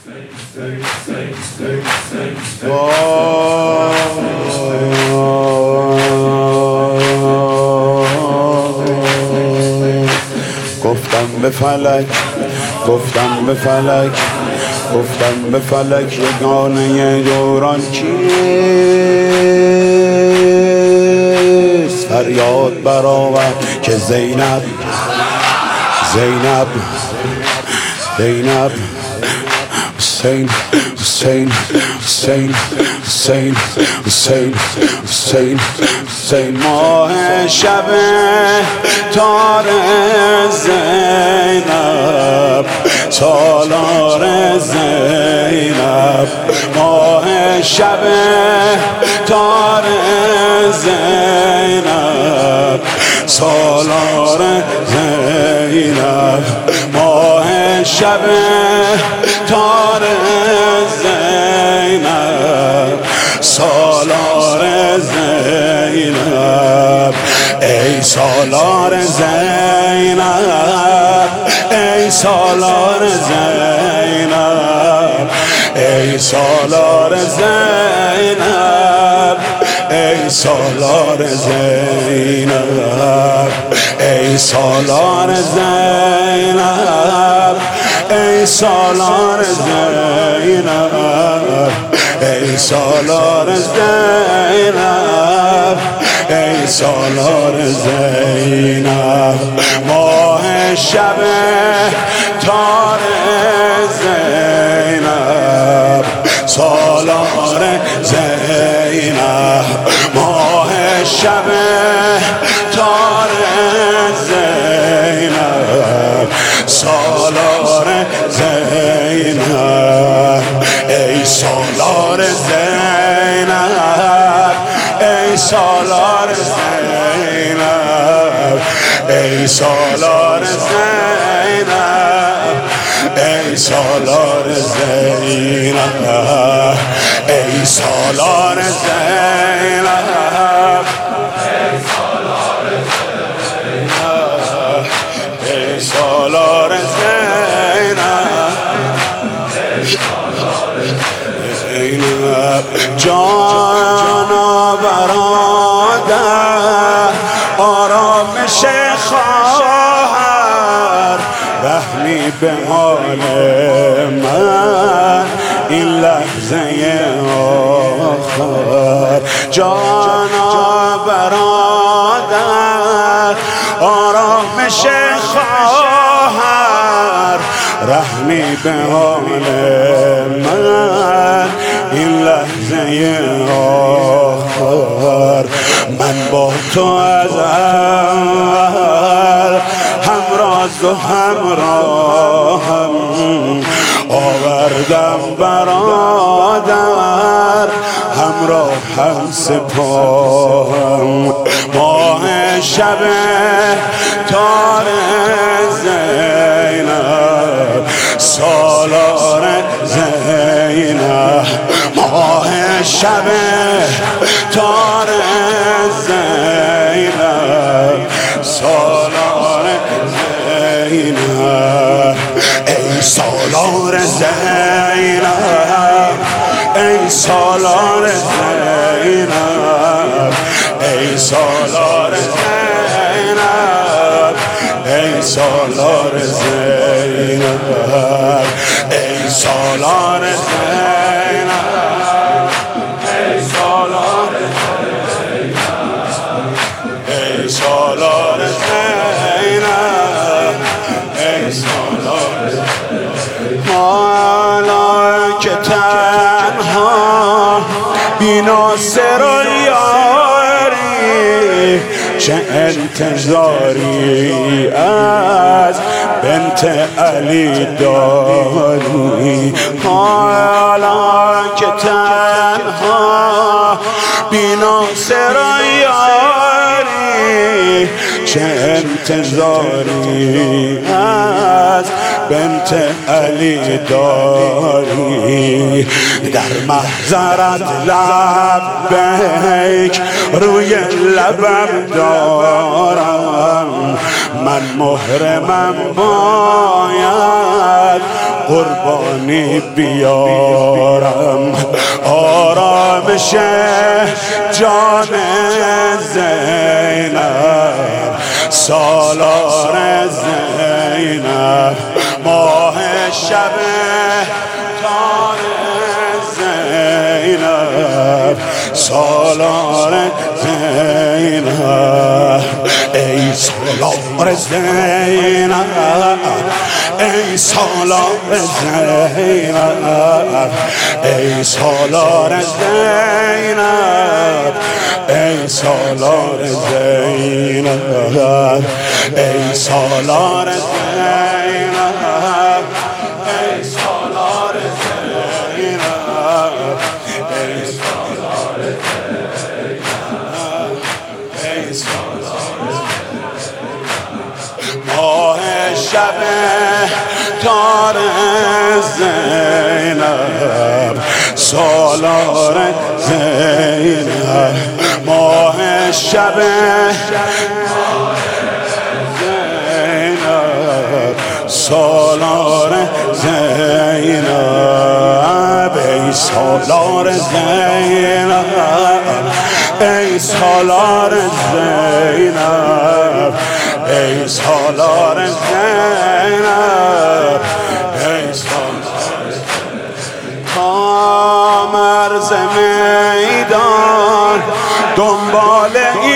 گفتم به فلک، گفتم به فلک، گفتم به فلک یگانه دوران کیست؟ فریاد برآور که زینب زینب زینب حسین حسین حسین حسین حسین حسین حسین ماه شب تار زینب سالار زینب ماه شب تار زینب سالار زینب ماه شب تار زینب سالار زینب ای سالار زینب ای سالار زینب ای سالار زینب ای سالار زینب ای سالار زینب ای سالار زینب ای سالار زینب ای سالار زینب ماه شب تار زینب سالار زینب ماه شب تار زینب سالار زینب ای سالار زینب ای سالار زینب ای سالار زینب ای سالار زینب ای سالار زینب ای سالار زینب جانا برادر آرامش خواهر رحمی به حال من این لحظه آخر جانا برادر آرامش خواهر رحمی به حال من این لحظه آخر من با تو از اول همراز و همراهم آوردم برادر همراه هم سپاهم ماه شب تار زینب سالار زینب ماه شب تار زینب سالار زینب ای سالار زینب ای سالار زینب ای سالار زینب ای سالار زینب ای سالار زینب ای سالار زینب ای سالار زینب ای سالار زینب حالا که تنها بی ناصر و یاری چه انتظاری از بنت علی داری حالا که تنها بی ناصر و یاری چه انتظاری از بنت علی داری در محضرت لبیک روی لبم دارم من محرمم باید قربانی بیارم آرامش جان زینب سالار زینب ماه شب تار زینب سالار زینب ای سالار زینب ای سالار زینب ای سالار زینب ای سالار زینب ای سالار زینب ای سالار زینب ای سالار زینب ای سالار ماه شب تار زینب سالار زینب ماه شب زینب سالار زینب ای سالار زینب ای سالار زینب ای سالار زینب ای سالار تا مرز میدان دنبال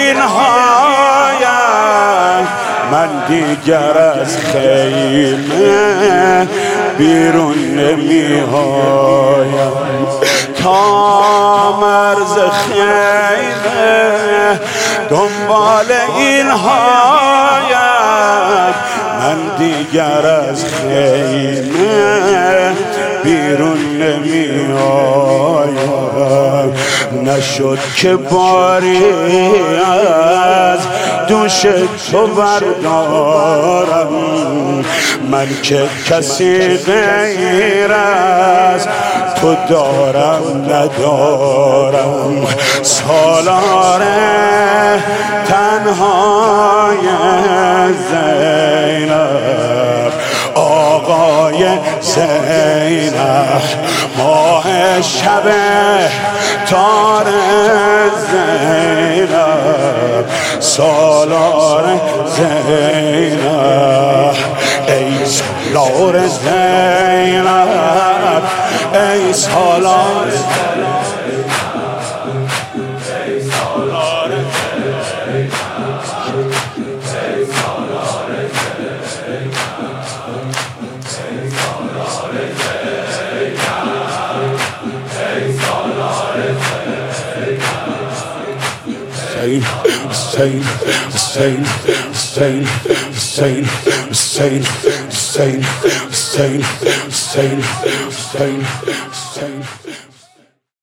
اینهایم من دیگر از خیمه بیرون نمی‌آیم تا مرز خیمه دنبال اینهایم من دیگر از خیمه بیرون نمی‌آیم نشد که باری از دوش تو بردارم من که کسی غیر از تو دارم ندارم سالار تنهای زینب آقای زینب ماه شب تار زینب سالار زینب ای سالار زینب ای سالار Hussein, Hussein, Hussein, Hussein, Hussein, Hussein, Hussein, Hussein, Hussein, Hussein, Hussein.